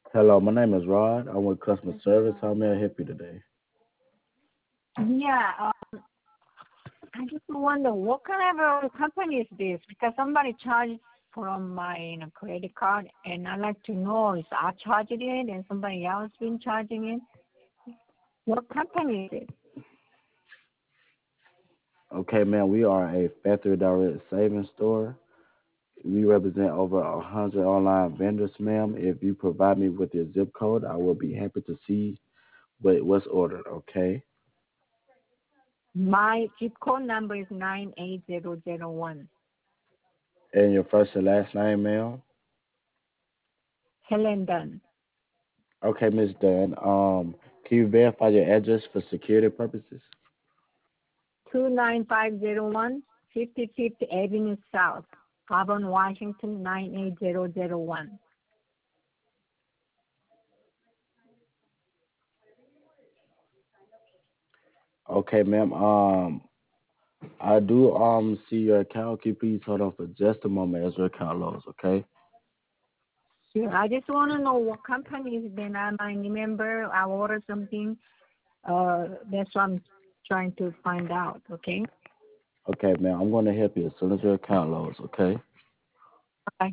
Hello, my name is Rod. I'm with customer service. How may I help you today? Yeah, I just wonder what kind of a company is this? Because somebody charged from my credit card, and I like to know if I charged it and somebody else been charging it. What company is it? Okay, ma'am, we are a factory direct savings store. We represent over 100 online vendors, ma'am. If you provide me with your zip code, I will be happy to see what's ordered, okay? My zip code number is 98001. And your first and last name, ma'am? Helen Dunn. Okay, Miss Dunn. Can you verify your address for security purposes? 29501 55th Avenue South, Auburn, Washington 98001. Okay, ma'am. I do see your account. Can you please hold on for just a moment as your account loads, okay? Sure. I just want to know what company is it. I might remember I ordered something. That's what I'm trying to find out. Okay. Okay, ma'am. I'm going to help you as soon as your account loads, okay? Okay.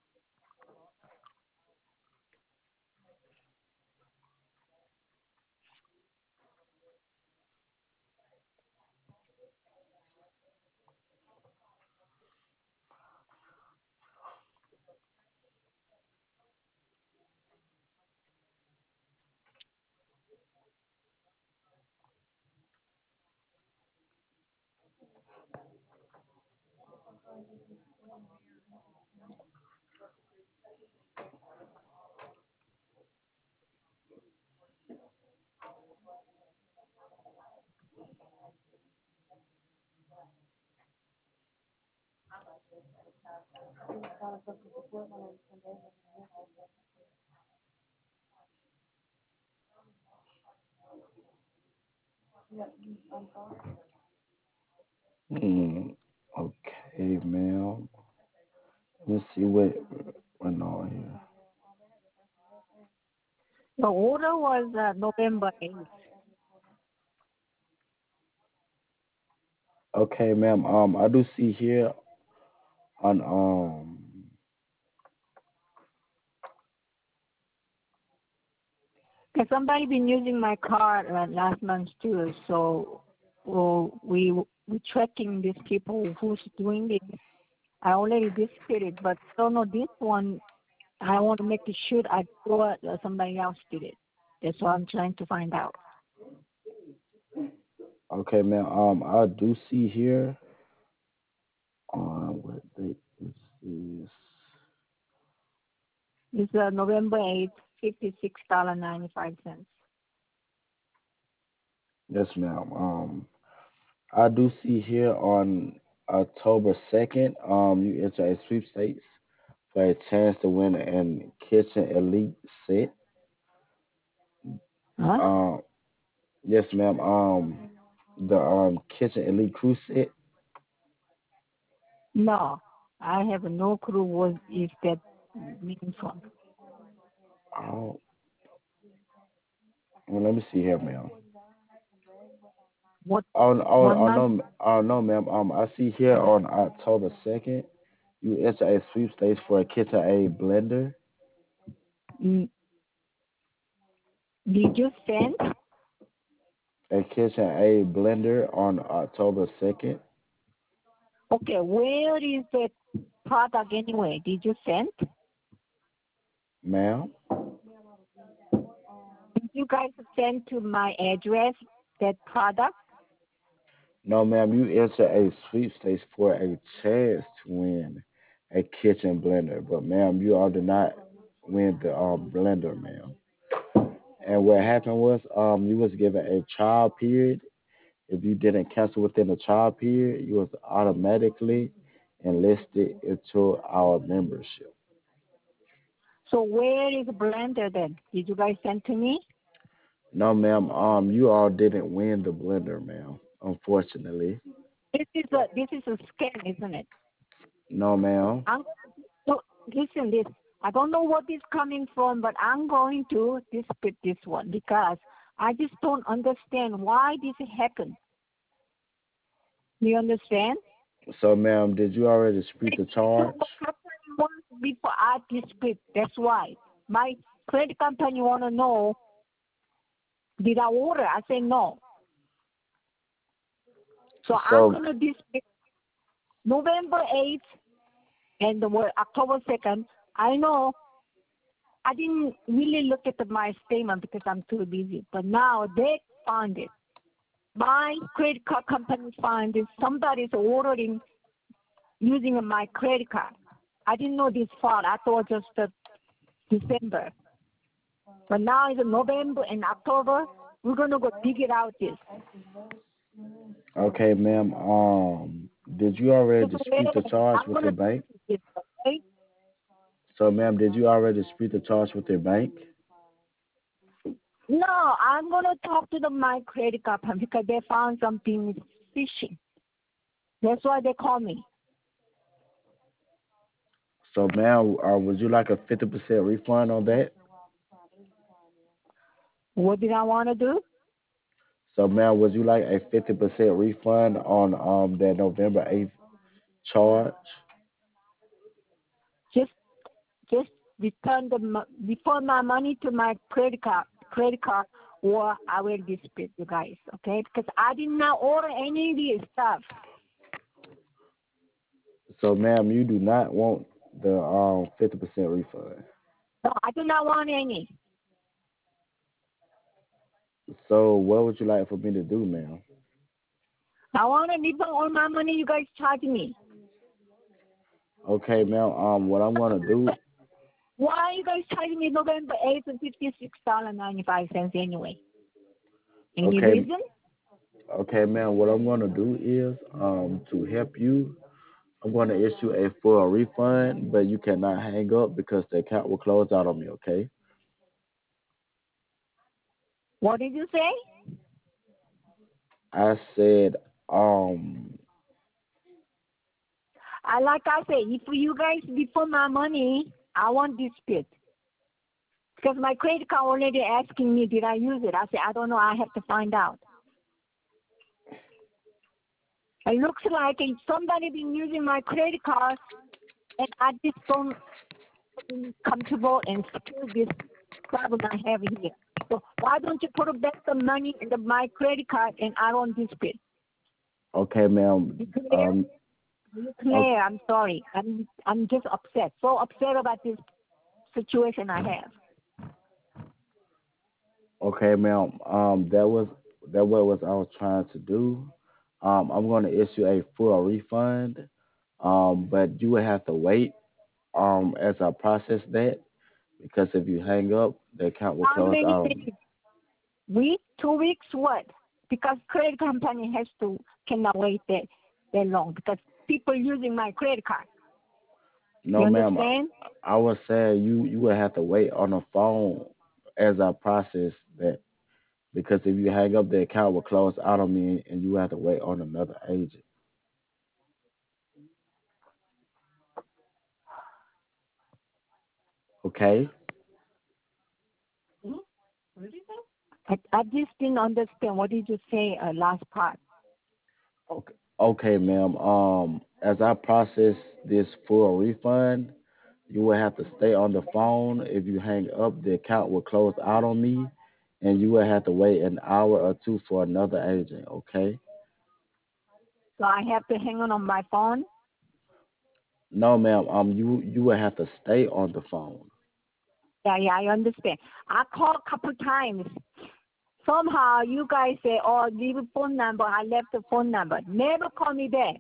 Hmm. Okay, ma'am. Let's see what went on here. The order was November 8th. Okay, ma'am. I do see here on Because somebody been using my card last month too. So we tracking these people who's doing this. I already disputed, but don't know this one. I want to make sure I thought somebody else did it. That's what I'm trying to find out. okay, ma'am. I do see here on what date this is. It's November 8th, $56.95. Yes, ma'am. I do see here on October 2nd, you enter a sweepstakes for a chance to win an kitchen elite set. Huh? Um, yes, ma'am. The kitchen elite crew set. No, I have no clue what is that mean from. Oh, well, let me see here, ma'am. What Oh, one month? no, no, ma'am. I see here on October 2nd, you enter a sweepstakes for a KitchenAid blender, Mm, did you send? a KitchenAid blender on October 2nd, Okay, where is the product anyway? Did you send? ma'am. Did you guys send to my address that product? No, ma'am. You enter a sweepstakes for a chance to win a kitchen blender, but ma'am, you all did not win the blender, ma'am. And what happened was, you was given a trial period. If you didn't cancel within the trial period, you was automatically enlisted into our membership. So where is the blender then? Did you guys send to me? No, ma'am. You all didn't win the blender, ma'am. Unfortunately, This is a scam, isn't it? no, ma'am. I'm so listen this. I don't know what is coming from, but I'm going to dispute this one because I just don't understand why this happened. You understand? So, ma'am, did you already dispute the charge? What happened once before I dispute. That's why my credit company want to know, did I order? I say no. So I'm So, going to dispute November 8th and October 2nd. I know I didn't really look at my statement because I'm too busy. But now they found it. My credit card company found it. Somebody's ordering using my credit card. I didn't know this far. I thought just December. But now it's November and October. We're gonna go dig it out. This. okay, ma'am. Did you already Just wait dispute a the minute. charge I'm with your gonna bank? do this. Okay? So, ma'am, did you already dispute the charge with your bank? No, I'm gonna talk to my credit card company because they found something fishy. That's why they call me. So, ma'am, would you like a 50% refund on that? What did I want to do? So, ma'am, would you like a 50% refund on that November 8th charge? Just just return refund my money to my credit card, or I will dispute you guys. Okay? Because I did not order any of this stuff. So, ma'am, you do not want the 50% refund. No, I do not want any. So, what would you like for me to do, ma'am? I want to refund all my money you guys charge me. Okay, ma'am. What I'm gonna do. Why are you guys charging me November 8th and $56.95 anyway? Any Okay, reason? okay, ma'am. What I'm gonna do is to help you. I'm gonna issue a full refund, but you cannot hang up because the account will close out on me. Okay. What did you say? I said Like I say, if you guys refund my money, I want dispute. Because my credit card already asking me, did I use it? I say, I don't know. I have to find out. It looks like somebody been using my credit card, and I just don't feel comfortable and secure this problem I have here. So why don't you put back the money in my credit card and I don't dispute? okay, ma'am. You clear? Um, You o- clear? I'm sorry. I'm just upset. So upset about this situation I have. okay, ma'am. That what was I was trying to do. I'm gonna issue a full refund. But you would have to wait as I process that because if you hang up, the account will How close many out on me. days? Week, 2 weeks, what? Because credit company cannot wait that long because people using my credit card. You No, ma'am. understand? I was saying you would have to wait on the phone as I process that because if you hang up, the account will close out on me, and you have to wait on another agent. Okay. Hmm? What did you say? I just didn't understand. What did you say? Last part. Okay. Okay, ma'am. As I process this full refund, you will have to stay on the phone. If you hang up, the account will close out on me, and you will have to wait an hour or two for another agent. Okay? So I have to hang on my phone. No, ma'am. You will have to stay on the phone. Yeah, yeah, I understand. I called a couple times. Somehow you guys say, "Oh, leave a phone number." I left the phone number. Never call me back.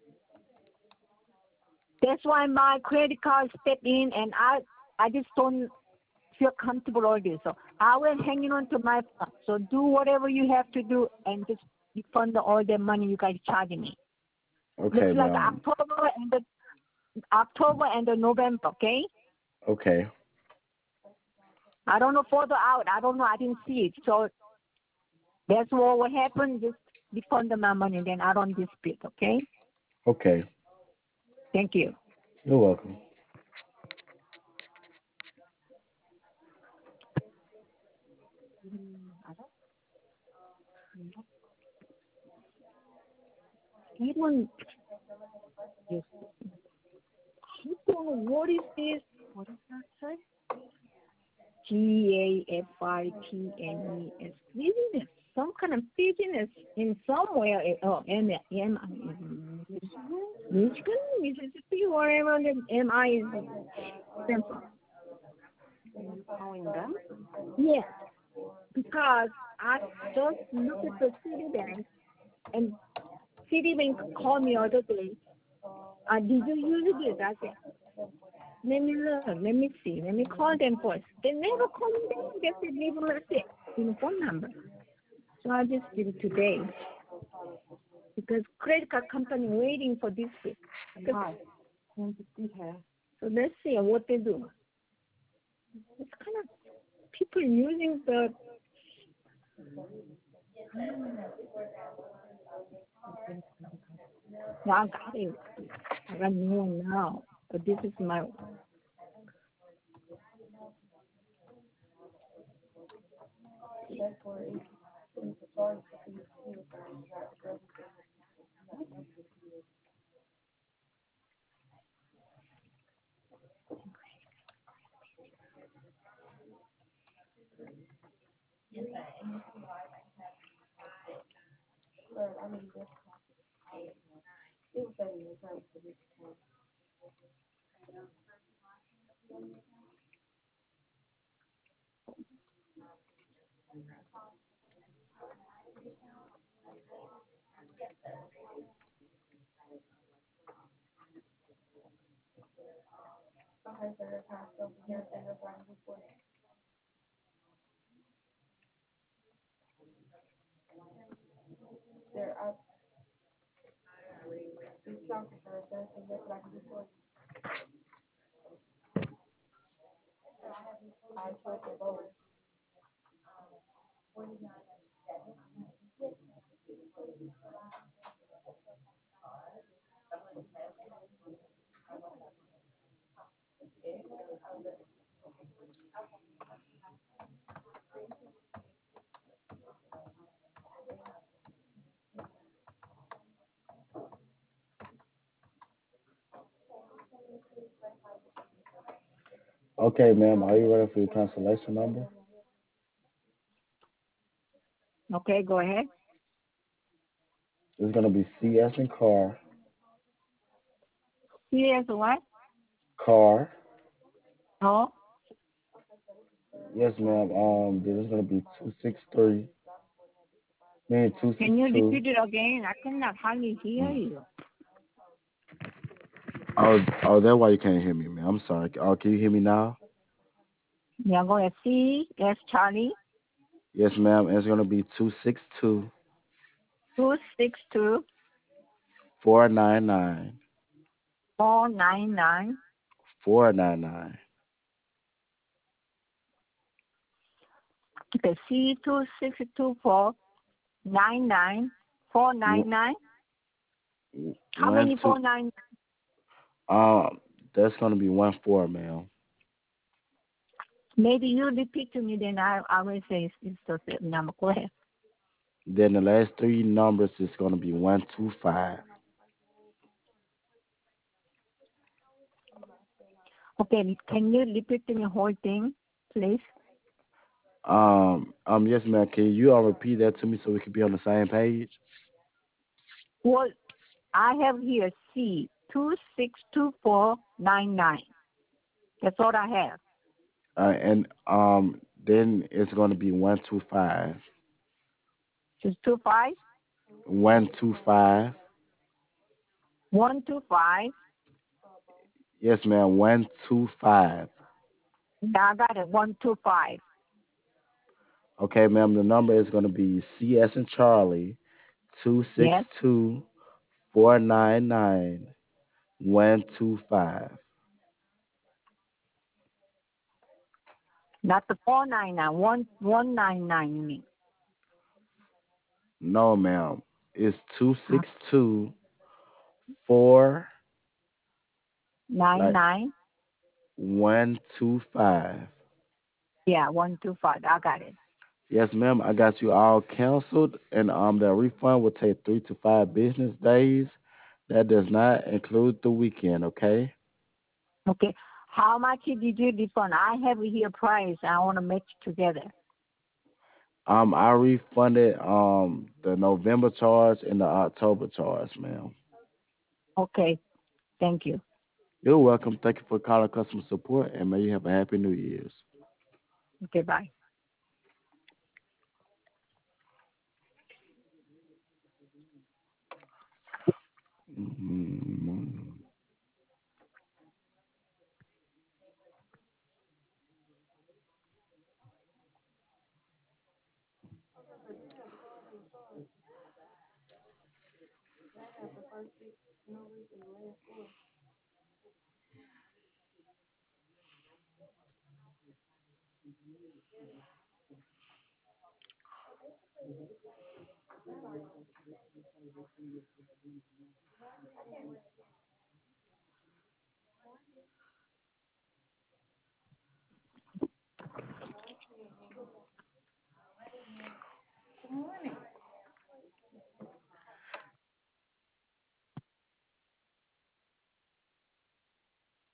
That's why my credit card step in, and I just don't feel comfortable all this. So I will hanging on to my phone. So do whatever you have to do and just refund all the money you guys charging me. Looks Okay, like ma'am. October and the November, okay? Okay. I don't know further out. I don't know. I didn't see it. So that's what happened. Just refund my money, then I don't dispute, okay? Okay. Thank you. You're welcome. 알아? 이건 yes. I don't know what is this. What is that say? GAFITNES. Business. Some kind of business in somewhere. Oh, Michigan, Mississippi, wherever the MI is simple. Yes, because I just looked at the Citibank and Citibank called me other day. Did you use this? I said, let me look, let me see, let me call them first. They never call me back. They said leave a message in the phone number. So I just did it today because credit card company waiting for this week. So let's see what they do. It's kind of people using the. No, I got it. I got new one now, but this is my. Okay, ma'am, are you ready for your cancellation number? Okay, go ahead. It's gonna be CS and Here's what? car. Oh, Yes, ma'am. This is gonna be 263. Meaning two six can you two. repeat it again? I cannot hardly hear you. Oh, that's why you can't hear me, man. I'm sorry. Oh, can you hear me now? Yeah, go ahead. C, S, Charlie, Yes, ma'am. It's gonna be 262 262 499 499. 499. Okay, C 262499499. How One many two. 49? That's gonna be 14, ma'am. Maybe you repeat to me, then I will say it's the same number. Go ahead. Then the last three numbers is gonna be 125. Okay, can you repeat to me the whole thing, please? Yes, ma'am. Can you all repeat that to me so we can be on the same page? Well, I have here C 262499. That's all I have. And then it's gonna be 125. Just 25 125. 125. Yes, ma'am. 125. Yeah, I got it. 125. Okay, ma'am. The number is gonna be CS and Charlie two six Yes, two 499 125. not the 499. 1199. You mean? No, ma'am. It's two Huh? six two four Nine like nine. 125. Yeah, 125. I got it. Yes, ma'am. I got you all canceled, and the refund will take 3 to 5 business days. That does not include the weekend. Okay. Okay. How much did you refund? I have here price. I want to match together. I refunded the November charge and the October charge, ma'am. Okay. Thank you. You're welcome. Thank you for calling customer support, and may you have a happy New Year's. Okay. Bye. Mhm.